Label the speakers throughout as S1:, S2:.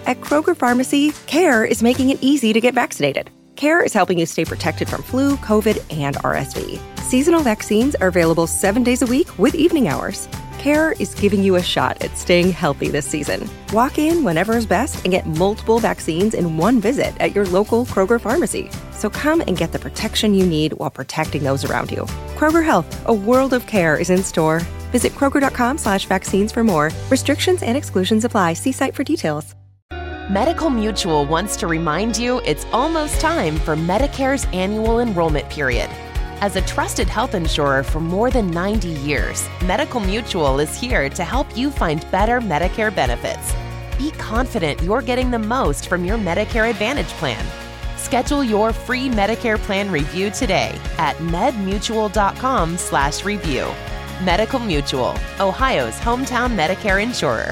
S1: At Kroger Pharmacy, CARE is making it easy to get vaccinated. CARE is helping you stay protected from flu, COVID, and RSV. Seasonal vaccines are available 7 days a week with evening hours. CARE is giving you a shot at staying healthy this season. Walk in whenever is best and get multiple vaccines in one visit at your local Kroger Pharmacy. So come and get the protection you need while protecting those around you. Kroger Health, a world of care is in store. Visit Kroger.com/vaccines for more. Restrictions and exclusions apply. See site for details.
S2: Medical Mutual wants to remind you it's almost time for Medicare's annual enrollment period. As a trusted health insurer for more than 90 years, Medical Mutual is here to help you find better Medicare benefits. Be confident you're getting the most from your Medicare Advantage plan. Schedule your free Medicare plan review today at medmutual.com/review. Medical Mutual, Ohio's hometown Medicare insurer.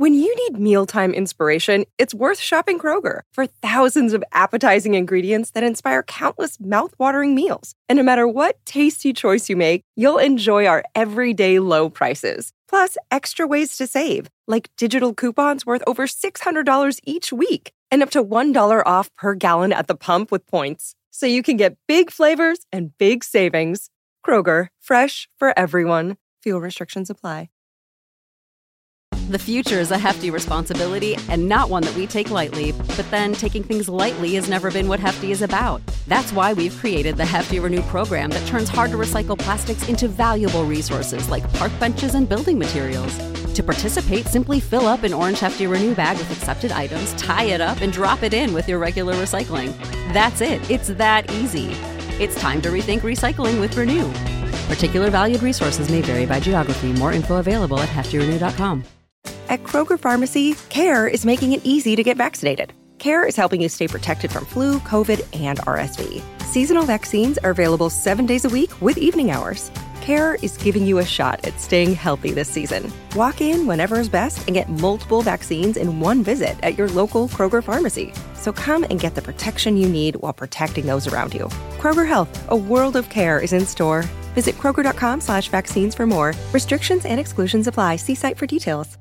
S1: When you need mealtime inspiration, it's worth shopping Kroger for thousands of appetizing ingredients that inspire countless mouth-watering meals. And no matter what tasty choice you make, you'll enjoy our everyday low prices. Plus, extra ways to save, like digital coupons worth over $600 each week and up to $1 off per gallon at the pump with points. So you can get big flavors and big savings. Kroger, fresh for everyone. Fuel restrictions apply.
S3: The future is a hefty responsibility and not one that we take lightly. But then taking things lightly has never been what Hefty is about. That's why we've created the Hefty Renew program that turns hard-to-recycle plastics into valuable resources like park benches and building materials. To participate, simply fill up an orange Hefty Renew bag with accepted items, tie it up, and drop it in with your regular recycling. That's it. It's that easy. It's time to rethink recycling with Renew. Particular valued resources may vary by geography. More info available at heftyrenew.com.
S1: At Kroger Pharmacy, CARE is making it easy to get vaccinated. CARE is helping you stay protected from flu, COVID, and RSV. Seasonal vaccines are available 7 days a week with evening hours. CARE is giving you a shot at staying healthy this season. Walk in whenever is best and get multiple vaccines in one visit at your local Kroger Pharmacy. So come and get the protection you need while protecting those around you. Kroger Health, a world of care is in store. Visit Kroger.com/vaccines for more. Restrictions and exclusions apply. See site for details.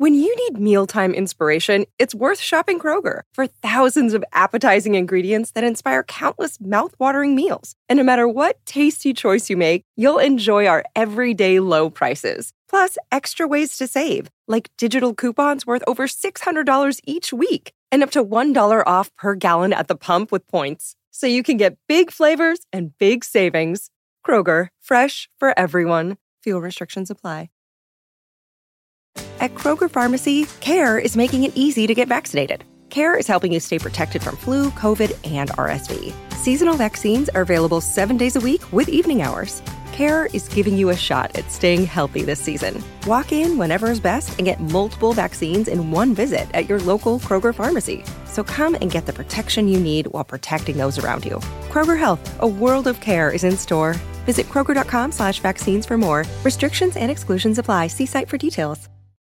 S1: When you need mealtime inspiration, it's worth shopping Kroger for thousands of appetizing ingredients that inspire countless mouth-watering meals. And no matter what tasty choice you make, you'll enjoy our everyday low prices. Plus, extra ways to save, like digital coupons worth over $600 each week and up to $1 off per gallon at the pump with points. So you can get big flavors and big savings. Kroger, fresh for everyone. Fuel restrictions apply. At Kroger Pharmacy, CARE is making it easy to get vaccinated. CARE is helping you stay protected from flu, COVID, and RSV. Seasonal vaccines are available 7 days a week with evening hours. CARE is giving you a shot at staying healthy this season. Walk in whenever is best and get multiple vaccines in one visit at your local Kroger pharmacy. So come and get the protection you need while protecting those around you. Kroger Health, a world of care is in store. Visit Kroger.com/vaccines for more. Restrictions and exclusions apply. See site for details.